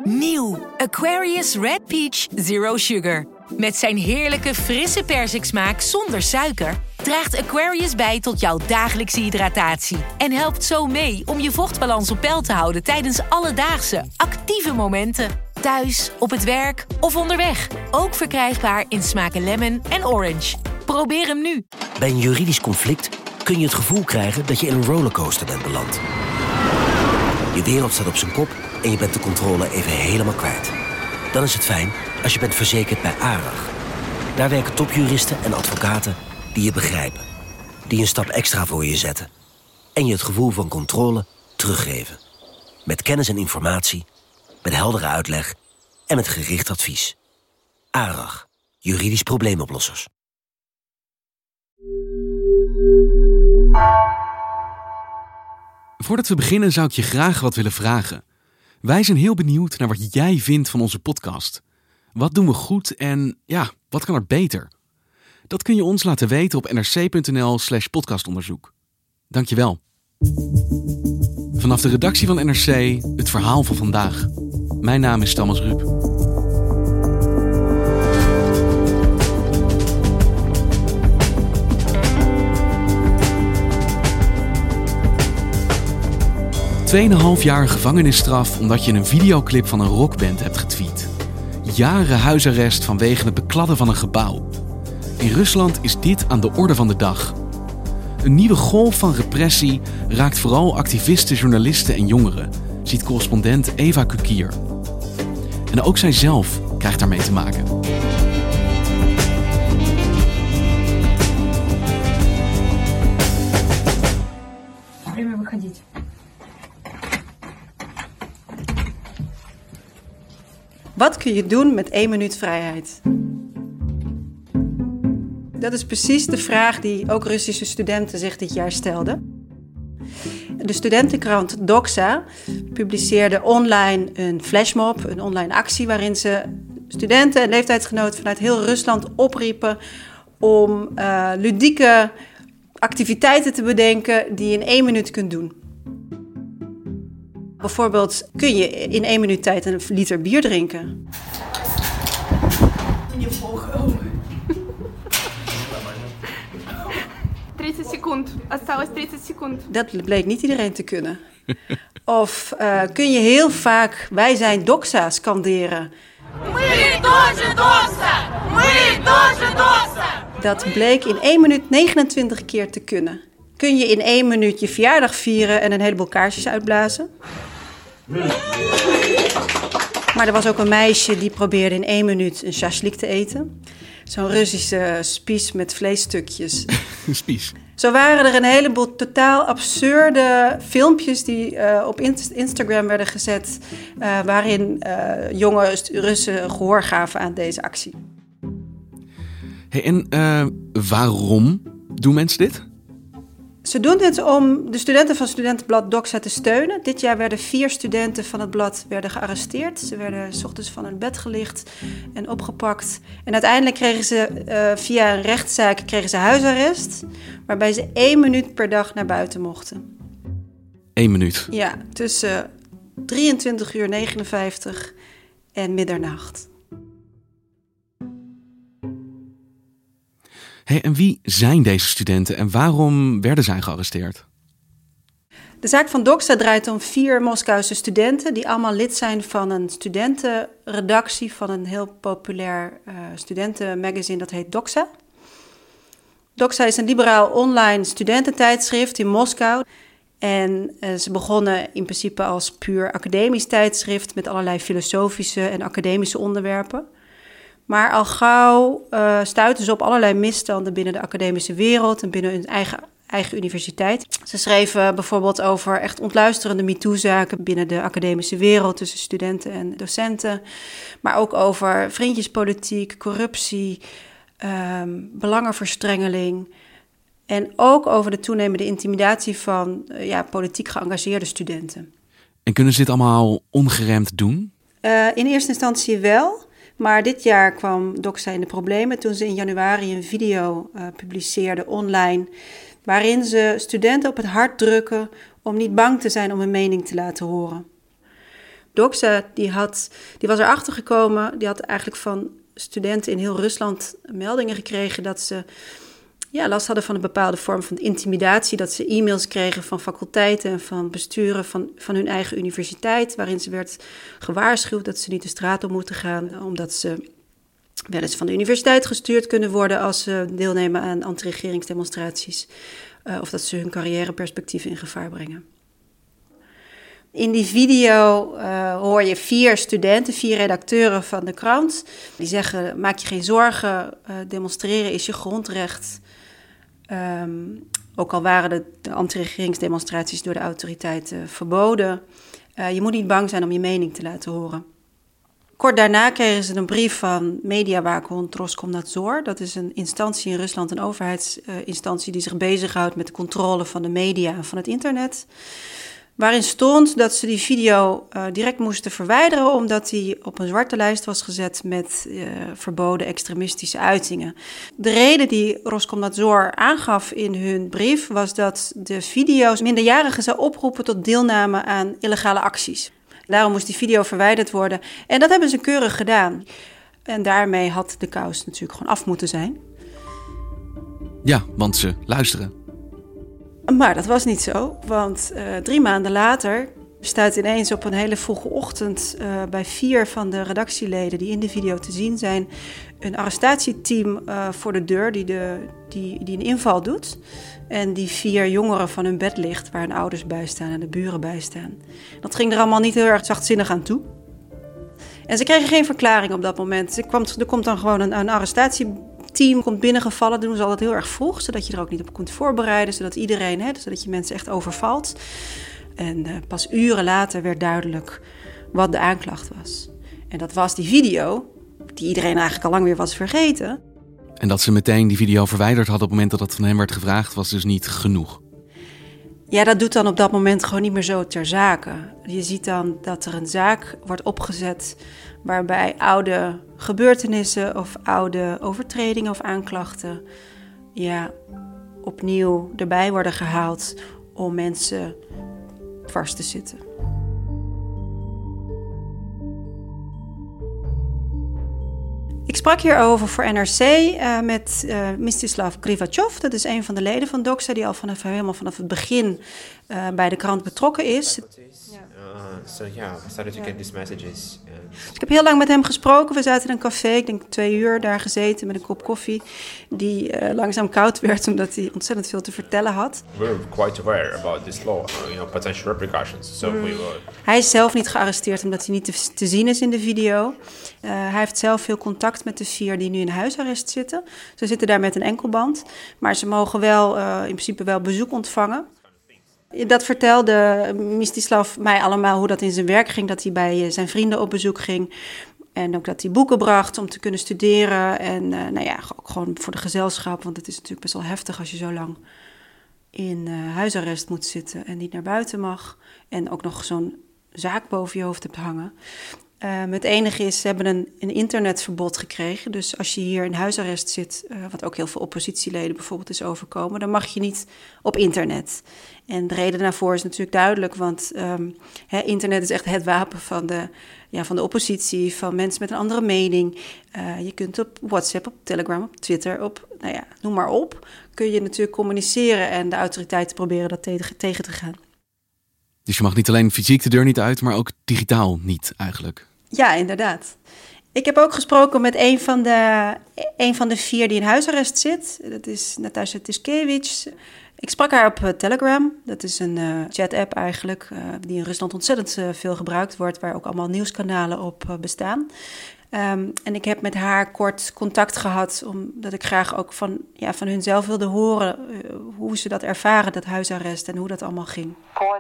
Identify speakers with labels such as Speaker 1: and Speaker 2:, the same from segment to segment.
Speaker 1: Nieuw Aquarius Red Peach Zero Sugar. Met zijn heerlijke frisse persiksmaak zonder suiker draagt Aquarius bij tot jouw dagelijkse hydratatie. En helpt zo mee om je vochtbalans op peil te houden tijdens alledaagse, actieve momenten. Thuis, op het werk of onderweg. Ook verkrijgbaar in smaken lemon en orange. Probeer hem nu.
Speaker 2: Bij een juridisch conflict kun je het gevoel krijgen dat je in een rollercoaster bent beland. Je wereld staat op zijn kop en je bent de controle even helemaal kwijt. Dan is het fijn als je bent verzekerd bij ARAG. Daar werken topjuristen en advocaten die je begrijpen. Die een stap extra voor je zetten. En je het gevoel van controle teruggeven. Met kennis en informatie, met heldere uitleg en met gericht advies. ARAG, juridisch probleemoplossers.
Speaker 3: Voordat we beginnen zou ik je graag wat willen vragen. Wij zijn heel benieuwd naar wat jij vindt van onze podcast. Wat doen we goed en wat kan er beter? Dat kun je ons laten weten op nrc.nl/podcastonderzoek. Dankjewel. Vanaf de redactie van NRC, het verhaal van vandaag. Mijn naam is Thomas Rup. ...2,5 jaar gevangenisstraf omdat je een videoclip van een rockband hebt getweet. Jaren huisarrest vanwege het bekladden van een gebouw. In Rusland is dit aan de orde van de dag. Een nieuwe golf van repressie raakt vooral activisten, journalisten en jongeren, ziet correspondent Eva Kukier. En ook zij zelf krijgt daarmee te maken.
Speaker 4: Время выходить.
Speaker 5: Wat kun je doen met 1 minuut vrijheid? Dat is precies de vraag die ook Russische studenten zich dit jaar stelden. De studentenkrant Doxa publiceerde online een flashmob, een online actie waarin ze studenten en leeftijdsgenoten vanuit heel Rusland opriepen om ludieke activiteiten te bedenken die je in 1 minuut kunt doen. Bijvoorbeeld kun je in 1 minuut tijd een liter bier drinken.
Speaker 4: Не похуй. 30 секунд. Осталось 30 секунд.
Speaker 5: Dat bleek niet iedereen te kunnen. Of kun je heel vaak wij zijn Doxa scanderen.
Speaker 4: Мы тоже Doxa! Мы тоже Doxa!
Speaker 5: Dat bleek in 1 minuut 29 keer te kunnen. Kun je in 1 minuut je verjaardag vieren en een heleboel kaarsjes uitblazen? Maar er was ook een meisje die probeerde in 1 minuut een shashlik te eten. Zo'n Russische spies met vleesstukjes.
Speaker 3: Spies.
Speaker 5: Zo waren er een heleboel totaal absurde filmpjes die op Instagram werden gezet, waarin jonge Russen gehoor gaven aan deze actie.
Speaker 3: Hey, en waarom doen mensen dit?
Speaker 5: Ze doen dit om de studenten van studentenblad Doxa te steunen. Dit jaar werden 4 studenten van het blad gearresteerd. Ze werden 's ochtends van hun bed gelicht en opgepakt. En uiteindelijk kregen ze via een rechtszaak huisarrest, waarbij ze 1 minuut per dag naar buiten mochten.
Speaker 3: 1 minuut.
Speaker 5: Ja, tussen 23:59 en middernacht.
Speaker 3: Hey, en wie zijn deze studenten en waarom werden zij gearresteerd?
Speaker 5: De zaak van Doxa draait om 4 Moskouse studenten die allemaal lid zijn van een studentenredactie van een heel populair studentenmagazine dat heet Doxa. Doxa is een liberaal online studententijdschrift in Moskou. En ze begonnen in principe als puur academisch tijdschrift met allerlei filosofische en academische onderwerpen. Maar al gauw stuitten ze op allerlei misstanden binnen de academische wereld en binnen hun eigen universiteit. Ze schreven bijvoorbeeld over echt ontluisterende MeToo-zaken binnen de academische wereld tussen studenten en docenten. Maar ook over vriendjespolitiek, corruptie, belangenverstrengeling. En ook over de toenemende intimidatie van politiek geëngageerde studenten.
Speaker 3: En kunnen ze dit allemaal ongeremd doen?
Speaker 5: In eerste instantie wel. Maar dit jaar kwam Doxa in de problemen toen ze in januari een video publiceerde online, waarin ze studenten op het hart drukken om niet bang te zijn om hun mening te laten horen. Doxa die was erachter gekomen, die had eigenlijk van studenten in heel Rusland meldingen gekregen dat ze last hadden van een bepaalde vorm van intimidatie. Dat ze e-mails kregen van faculteiten en van besturen van hun eigen universiteit, waarin ze werd gewaarschuwd dat ze niet de straat op moeten gaan, omdat ze wel eens van de universiteit gestuurd kunnen worden als ze deelnemen aan anti-regeringsdemonstraties. Of dat ze hun carrièreperspectieven in gevaar brengen. In die video hoor je 4 studenten, 4 redacteuren van de krant. Die zeggen, maak je geen zorgen, demonstreren is je grondrecht. Ook al waren de anti-regeringsdemonstraties door de autoriteiten verboden. Je moet niet bang zijn om je mening te laten horen. Kort daarna kregen ze een brief van mediawaakhond Roskomnadzor. Dat is een instantie in Rusland, een overheidsinstantie die zich bezighoudt met de controle van de media en van het internet. Waarin stond dat ze die video direct moesten verwijderen, omdat die op een zwarte lijst was gezet met verboden extremistische uitingen. De reden die Roskomnadzor aangaf in hun brief was dat de video's minderjarigen zou oproepen tot deelname aan illegale acties. Daarom moest die video verwijderd worden. En dat hebben ze keurig gedaan. En daarmee had de kous natuurlijk gewoon af moeten zijn.
Speaker 3: Ja, want ze luisteren.
Speaker 5: Maar dat was niet zo, want 3 maanden later staat ineens op een hele vroege ochtend bij 4 van de redactieleden die in de video te zien zijn, een arrestatieteam voor de deur die een inval doet. En die 4 jongeren van hun bed ligt, waar hun ouders bij staan en de buren bij staan. Dat ging er allemaal niet heel erg zachtzinnig aan toe. En ze kregen geen verklaring op dat moment. Er komt dan gewoon een arrestatieteam komt binnengevallen. Dat doen ze altijd heel erg vroeg, zodat je er ook niet op kunt voorbereiden. Zodat zodat je mensen echt overvalt. En pas uren later werd duidelijk wat de aanklacht was. En dat was die video, die iedereen eigenlijk al lang weer was vergeten.
Speaker 3: En dat ze meteen die video verwijderd hadden op het moment dat dat van hem werd gevraagd, was dus niet genoeg.
Speaker 5: Ja, dat doet dan op dat moment gewoon niet meer zo ter zake. Je ziet dan dat er een zaak wordt opgezet waarbij oude gebeurtenissen of oude overtredingen of aanklachten opnieuw erbij worden gehaald om mensen vast te zitten. Ik sprak hierover voor NRC met Mstislav Grivachov. Dat is een van de leden van Doxa die al helemaal vanaf het begin bij de krant betrokken is.
Speaker 6: So yeah, I started to get these messages.
Speaker 5: Dus ik heb heel lang met hem gesproken. We zaten in een café, ik denk 2 uur daar gezeten met een kop koffie. Die langzaam koud werd omdat hij ontzettend veel te vertellen had.
Speaker 6: We're quite aware about this law, potential repercussions. So
Speaker 5: Hij is zelf niet gearresteerd omdat hij niet te zien is in de video. Hij heeft zelf veel contact met de 4 die nu in huisarrest zitten. Ze zitten daar met een enkelband. Maar ze mogen wel in principe wel bezoek ontvangen. Dat vertelde Mstislav mij allemaal hoe dat in zijn werk ging. Dat hij bij zijn vrienden op bezoek ging. En ook dat hij boeken bracht om te kunnen studeren. En ook gewoon voor de gezelschap. Want het is natuurlijk best wel heftig als je zo lang in huisarrest moet zitten en niet naar buiten mag. En ook nog zo'n zaak boven je hoofd hebt hangen. Het enige is, ze hebben een internetverbod gekregen. Dus als je hier in huisarrest zit, wat ook heel veel oppositieleden bijvoorbeeld is overkomen, dan mag je niet op internet. En de reden daarvoor is natuurlijk duidelijk, want internet is echt het wapen van de oppositie, van mensen met een andere mening. Je kunt op WhatsApp, op Telegram, op Twitter, noem maar op, kun je natuurlijk communiceren en de autoriteiten proberen dat tegen te gaan.
Speaker 3: Dus je mag niet alleen fysiek de deur niet uit, maar ook digitaal niet eigenlijk.
Speaker 5: Ja, inderdaad. Ik heb ook gesproken met een van de 4 die in huisarrest zit. Dat is Natasha Tiskevich. Ik sprak haar op Telegram. Dat is een chat-app eigenlijk, die in Rusland ontzettend veel gebruikt wordt, waar ook allemaal nieuwskanalen op bestaan. En ik heb met haar kort contact gehad, omdat ik graag ook van hun zelf wilde horen hoe ze dat ervaren, dat huisarrest, en hoe dat allemaal ging.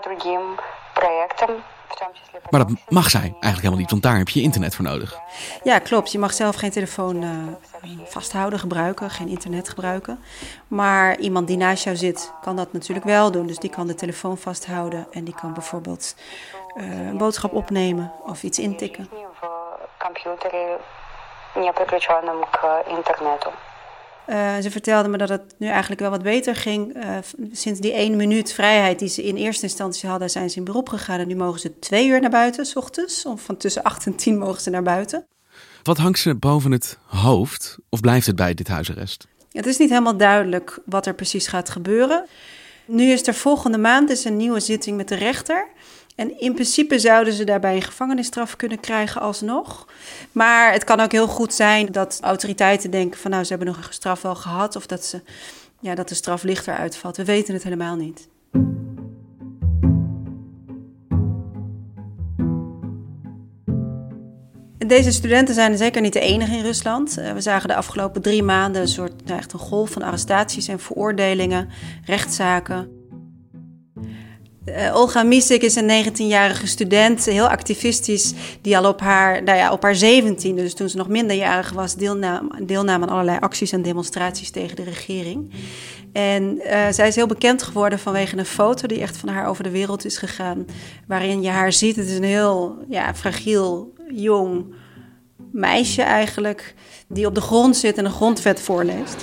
Speaker 3: Maar dat mag zij eigenlijk helemaal niet, want daar heb je internet voor nodig.
Speaker 5: Ja, klopt. Je mag zelf geen telefoon vasthouden, gebruiken, geen internet gebruiken. Maar iemand die naast jou zit, kan dat natuurlijk wel doen. Dus die kan de telefoon vasthouden en die kan bijvoorbeeld een boodschap opnemen of iets intikken. Ze vertelde me dat het nu eigenlijk wel wat beter ging. Sinds die 1 minuut vrijheid die ze in eerste instantie hadden, zijn ze in beroep gegaan. En nu mogen ze 2 uur naar buiten, 's ochtends. Of van tussen 8 en 10 mogen ze naar buiten.
Speaker 3: Wat hangt ze boven het hoofd? Of blijft het bij dit huisarrest?
Speaker 5: Het is niet helemaal duidelijk wat er precies gaat gebeuren. Nu is er volgende maand een nieuwe zitting met de rechter. En in principe zouden ze daarbij een gevangenisstraf kunnen krijgen alsnog. Maar het kan ook heel goed zijn dat autoriteiten denken van nou, ze hebben nog een straf wel gehad. Of dat de straf lichter uitvalt. We weten het helemaal niet. Deze studenten zijn zeker niet de enige in Rusland. We zagen de afgelopen 3 maanden echt een golf van arrestaties en veroordelingen, rechtszaken. Olga Misik is een 19-jarige student, heel activistisch, die al op haar 17e, dus toen ze nog minderjarig was, deelnam aan allerlei acties en demonstraties tegen de regering. En zij is heel bekend geworden vanwege een foto die echt van haar over de wereld is gegaan, waarin je haar ziet. Het is een heel fragiel, jong meisje eigenlijk, die op de grond zit en een grondwet voorleest.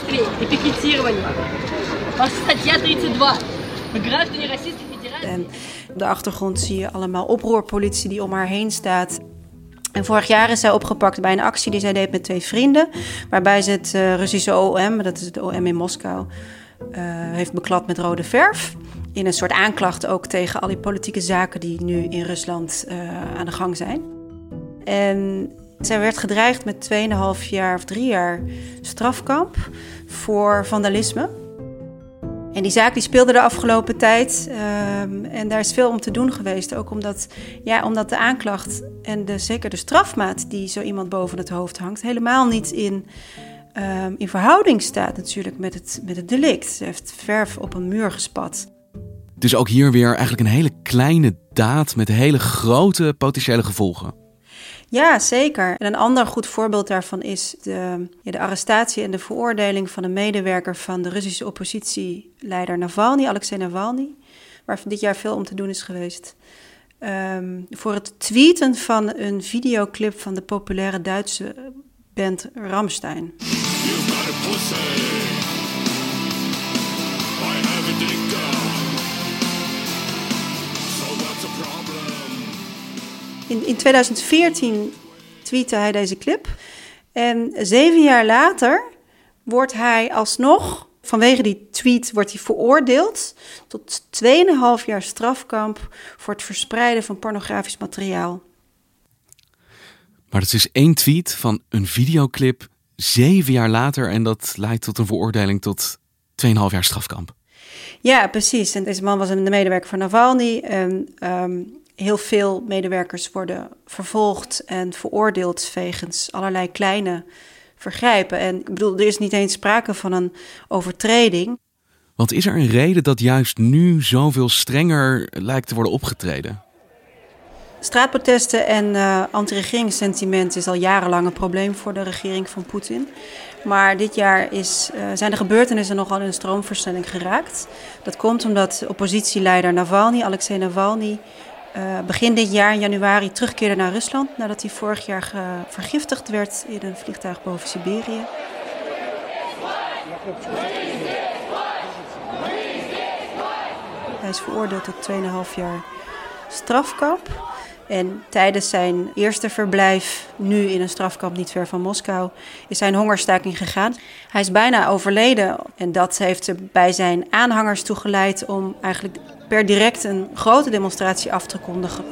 Speaker 5: En op de achtergrond zie je allemaal oproerpolitie die om haar heen staat. En vorig jaar is zij opgepakt bij een actie die zij deed met 2 vrienden, waarbij ze het Russische OM, dat is het OM in Moskou, heeft beklad met rode verf. In een soort aanklacht ook tegen al die politieke zaken die nu in Rusland aan de gang zijn. En zij werd gedreigd met 2,5 jaar of 3 jaar strafkamp voor vandalisme. En die zaak die speelde de afgelopen tijd. En daar is veel om te doen geweest. Ook omdat de aanklacht en zeker de strafmaat die zo iemand boven het hoofd hangt, helemaal niet in verhouding staat natuurlijk met het delict. Ze heeft verf op een muur gespat.
Speaker 3: Dus ook hier weer eigenlijk een hele kleine daad met hele grote potentiële gevolgen.
Speaker 5: Ja, zeker. En een ander goed voorbeeld daarvan is de arrestatie en de veroordeling van een medewerker van de Russische oppositieleider Navalny, Alexei Navalny, waar dit jaar veel om te doen is geweest. Voor het tweeten van een videoclip van de populaire Duitse band Rammstein. In 2014 tweette hij deze clip. En 7 jaar later wordt hij alsnog, vanwege die tweet, wordt hij veroordeeld tot 2,5 jaar strafkamp voor het verspreiden van pornografisch materiaal.
Speaker 3: Maar het is 1 tweet van een videoclip 7 jaar later en dat leidt tot een veroordeling tot 2,5 jaar strafkamp.
Speaker 5: Ja, precies. En deze man was een medewerker van Navalny en heel veel medewerkers worden vervolgd en veroordeeld wegens allerlei kleine vergrijpen. En ik bedoel, er is niet eens sprake van een overtreding.
Speaker 3: Want is er een reden dat juist nu zoveel strenger lijkt te worden opgetreden?
Speaker 5: Straatprotesten en anti-regeringssentiment is al jarenlang een probleem voor de regering van Poetin. Maar dit jaar zijn de gebeurtenissen nogal in een stroomversnelling geraakt. Dat komt omdat oppositieleider Navalny, Alexei Navalny, begin dit jaar in januari terugkeerde naar Rusland nadat hij vorig jaar vergiftigd werd in een vliegtuig boven Siberië. Hij is veroordeeld tot 2,5 jaar strafkamp. En tijdens zijn eerste verblijf, nu in een strafkamp niet ver van Moskou, is hij een hongerstaking gegaan. Hij is bijna overleden en dat heeft er bij zijn aanhangers toegeleid om eigenlijk per direct een grote demonstratie af te kondigen.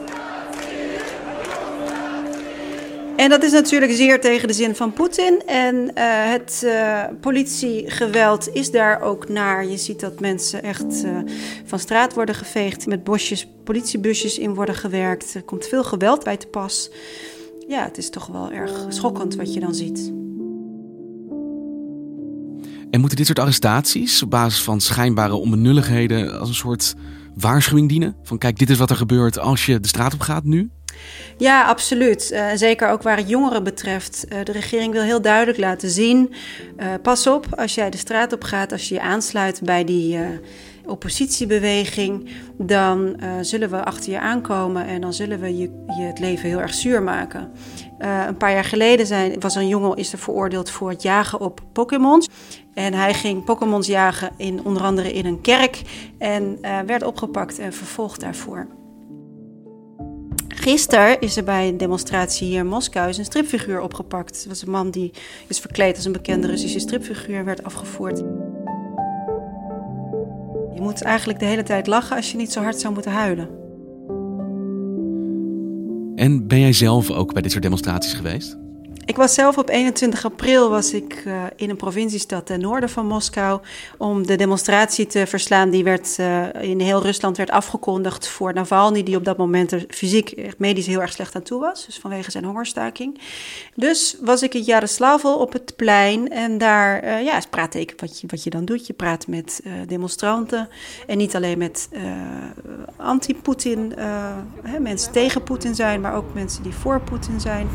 Speaker 5: En dat is natuurlijk zeer tegen de zin van Poetin. En het politiegeweld is daar ook naar. Je ziet dat mensen echt van straat worden geveegd, met politiebusjes in worden gewerkt. Er komt veel geweld bij te pas. Ja, het is toch wel erg schokkend wat je dan ziet.
Speaker 3: En moeten dit soort arrestaties op basis van schijnbare onbenulligheden als een soort waarschuwing dienen? Van kijk, dit is wat er gebeurt als je de straat op gaat nu?
Speaker 5: Ja, absoluut. Zeker ook waar het jongeren betreft. De regering wil heel duidelijk laten zien, pas op als jij de straat op gaat, als je je aansluit bij oppositiebeweging, dan zullen we achter je aankomen en dan zullen we je het leven heel erg zuur maken. Een paar jaar geleden was er een jongen is er veroordeeld voor het jagen op Pokémons. En hij ging Pokémons jagen onder andere in een kerk en werd opgepakt en vervolgd daarvoor. Gisteren is er bij een demonstratie hier in Moskou een stripfiguur opgepakt. Het was een man die is verkleed als een bekende Russische stripfiguur en werd afgevoerd. Je moet eigenlijk de hele tijd lachen als je niet zo hard zou moeten huilen.
Speaker 3: En ben jij zelf ook bij dit soort demonstraties geweest?
Speaker 5: Ik was zelf op 21 april in een provinciestad ten noorden van Moskou om de demonstratie te verslaan. Die in heel Rusland werd afgekondigd voor Navalny, die op dat moment er fysiek, medisch heel erg slecht aan toe was. Dus vanwege zijn hongerstaking. Dus was ik in Jaroslavl op het plein en daar praatte ik wat je dan doet. Je praat met demonstranten en niet alleen met anti-Poetin, mensen tegen Poetin zijn, maar ook mensen die voor Poetin zijn.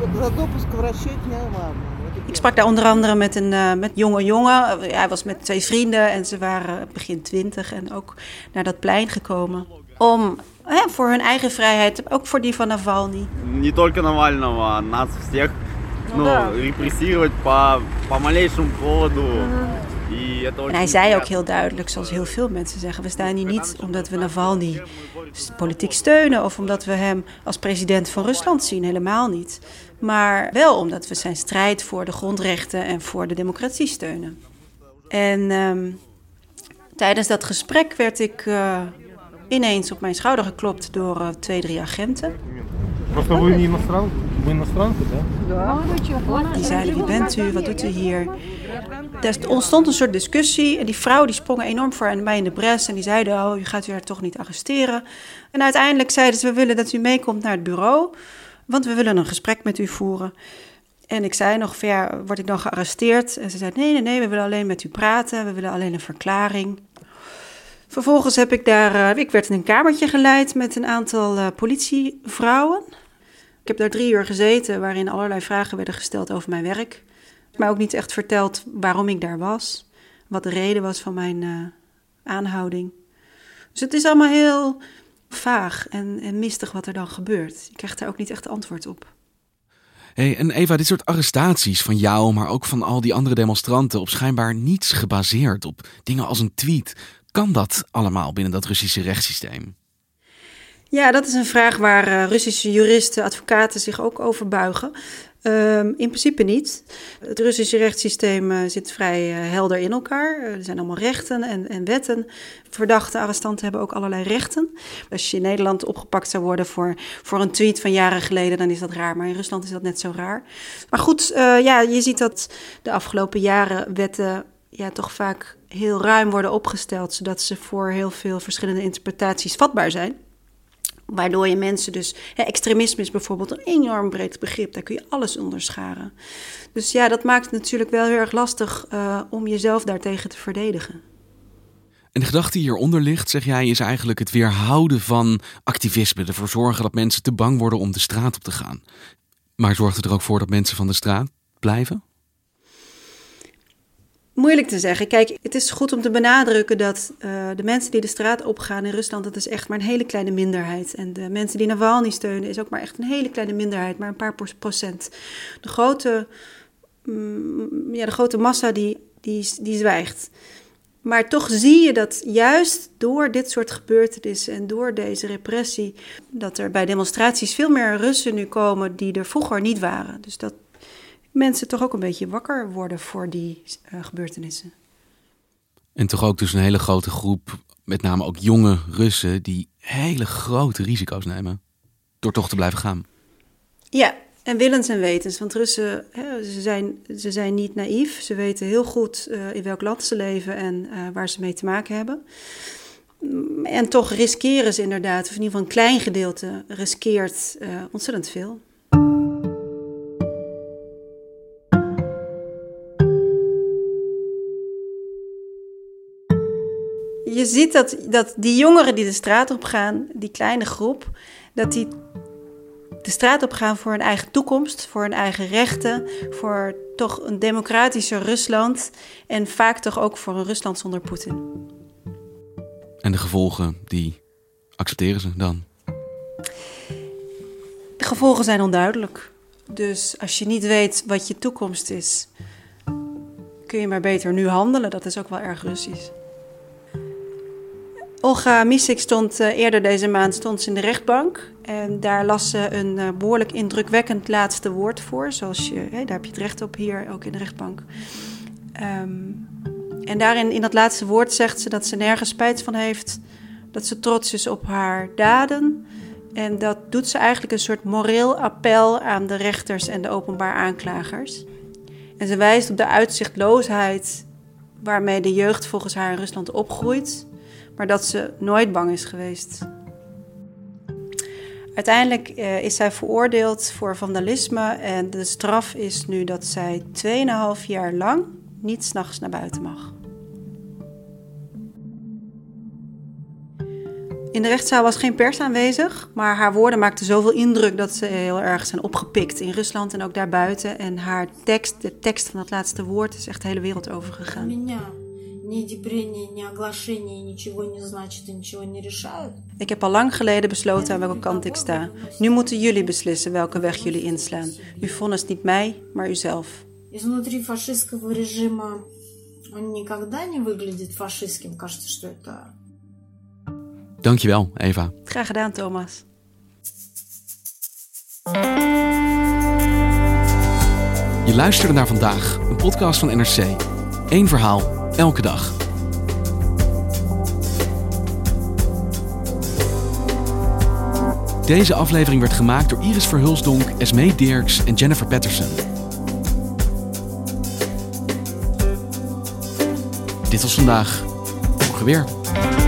Speaker 5: Ik sprak daar onder andere met jonge jongen. Hij was met 2 vrienden en ze waren begin 20 en ook naar dat plein gekomen. Om voor hun eigen vrijheid, ook voor die van Navalny.
Speaker 7: Не только Навального, а нас всех репрессировать по малейшему поводу. En
Speaker 5: hij zei ook heel duidelijk, zoals heel veel mensen zeggen, we staan hier niet omdat we Navalny politiek steunen of omdat we hem als president van Rusland zien, helemaal niet. Maar wel omdat we zijn strijd voor de grondrechten en voor de democratie steunen. En tijdens dat gesprek werd ik ineens op mijn schouder geklopt door 2-3 agenten. Die zeiden, wie bent u, wat doet u hier? Er ontstond een soort discussie en die vrouw die sprong enorm voor mij in de bres en die zeiden, u gaat u haar toch niet arresteren. En uiteindelijk zeiden ze, we willen dat u meekomt naar het bureau, want we willen een gesprek met u voeren. En ik zei nog, word ik dan gearresteerd? En ze zei, nee, we willen alleen met u praten, we willen alleen een verklaring. Vervolgens heb ik ik werd in een kamertje geleid met een aantal politievrouwen. Ik heb daar 3 uur gezeten waarin allerlei vragen werden gesteld over mijn werk. Maar ook niet echt verteld waarom ik daar was, wat de reden was van mijn aanhouding. Dus het is allemaal heel vaag en mistig wat er dan gebeurt. Je krijgt daar ook niet echt antwoord op.
Speaker 3: Hey, en Eva, dit soort arrestaties van jou, maar ook van al die andere demonstranten op schijnbaar niets gebaseerd, op dingen als een tweet. Kan dat allemaal binnen dat Russische rechtssysteem?
Speaker 5: Ja, dat is een vraag waar Russische juristen, advocaten zich ook over buigen. In principe niet. Het Russische rechtssysteem zit vrij helder in elkaar. Er zijn allemaal rechten en wetten. Verdachte arrestanten hebben ook allerlei rechten. Als je in Nederland opgepakt zou worden voor een tweet van jaren geleden, dan is dat raar. Maar in Rusland is dat net zo raar. Maar goed, je ziet dat de afgelopen jaren wetten toch vaak heel ruim worden opgesteld, zodat ze voor heel veel verschillende interpretaties vatbaar zijn. Waardoor je mensen dus, extremisme is bijvoorbeeld een enorm breed begrip, daar kun je alles onder scharen. Dus dat maakt het natuurlijk wel heel erg lastig om jezelf daartegen te verdedigen.
Speaker 3: En de gedachte die hieronder ligt, zeg jij, is eigenlijk het weerhouden van activisme. Ervoor zorgen dat mensen te bang worden om de straat op te gaan. Maar zorgt het er ook voor dat mensen van de straat blijven?
Speaker 5: Moeilijk te zeggen. Kijk, het is goed om te benadrukken dat de mensen die de straat opgaan in Rusland, dat is echt maar een hele kleine minderheid. En de mensen die Navalny steunen is ook maar echt een hele kleine minderheid, maar een paar procent. De grote massa die zwijgt. Maar toch zie je dat juist door dit soort gebeurtenissen en door deze repressie, dat er bij demonstraties veel meer Russen nu komen die er vroeger niet waren. Dus dat mensen toch ook een beetje wakker worden voor die gebeurtenissen.
Speaker 3: En toch ook dus een hele grote groep, met name ook jonge Russen, die hele grote risico's nemen door toch te blijven gaan. Ja,
Speaker 5: en willens en wetens. Want Russen, ze zijn niet naïef. Ze weten heel goed in welk land ze leven en waar ze mee te maken hebben. En toch riskeren ze inderdaad, of in ieder geval een klein gedeelte riskeert ontzettend veel. Je ziet dat die jongeren die de straat op gaan, die kleine groep, dat die de straat op gaan voor hun eigen toekomst, voor hun eigen rechten, voor toch een democratischer Rusland en vaak toch ook voor een Rusland zonder Poetin.
Speaker 3: En de gevolgen, die accepteren ze dan?
Speaker 5: De gevolgen zijn onduidelijk. Dus als je niet weet wat je toekomst is, kun je maar beter nu handelen. Dat is ook wel erg Russisch. Olga Misik stond eerder deze maand in de rechtbank. En daar las ze een behoorlijk indrukwekkend laatste woord voor. Zoals daar heb je het recht op hier, ook in de rechtbank. En daarin, in dat laatste woord, zegt ze dat ze nergens spijt van heeft. Dat ze trots is op haar daden. En dat doet ze eigenlijk een soort moreel appel aan de rechters en de openbaar aanklagers. En ze wijst op de uitzichtloosheid waarmee de jeugd volgens haar in Rusland opgroeit, maar dat ze nooit bang is geweest. Uiteindelijk is zij veroordeeld voor vandalisme en de straf is nu dat zij 2,5 jaar lang niet 's nachts naar buiten mag. In de rechtszaal was geen pers aanwezig, maar haar woorden maakten zoveel indruk dat ze heel erg zijn opgepikt in Rusland en ook daarbuiten. En haar tekst, de tekst van het laatste woord, is echt de hele wereld overgegaan. Ik heb al lang geleden besloten aan welke kant ik sta. Nu moeten jullie beslissen welke weg jullie inslaan. U vonnis niet mij, maar uzelf.
Speaker 8: Изнутри фашистского режима он никогда не выглядит фашистским. Кажется, что это...
Speaker 3: Dankjewel, Eva.
Speaker 5: Graag gedaan, Thomas.
Speaker 3: Je luisterde naar Vandaag, een podcast van NRC. 1 verhaal, elke dag. Deze aflevering werd gemaakt door Iris Verhulsdonk, Esmee Dirks en Jennifer Patterson. Dit was Vandaag. Morgen weer.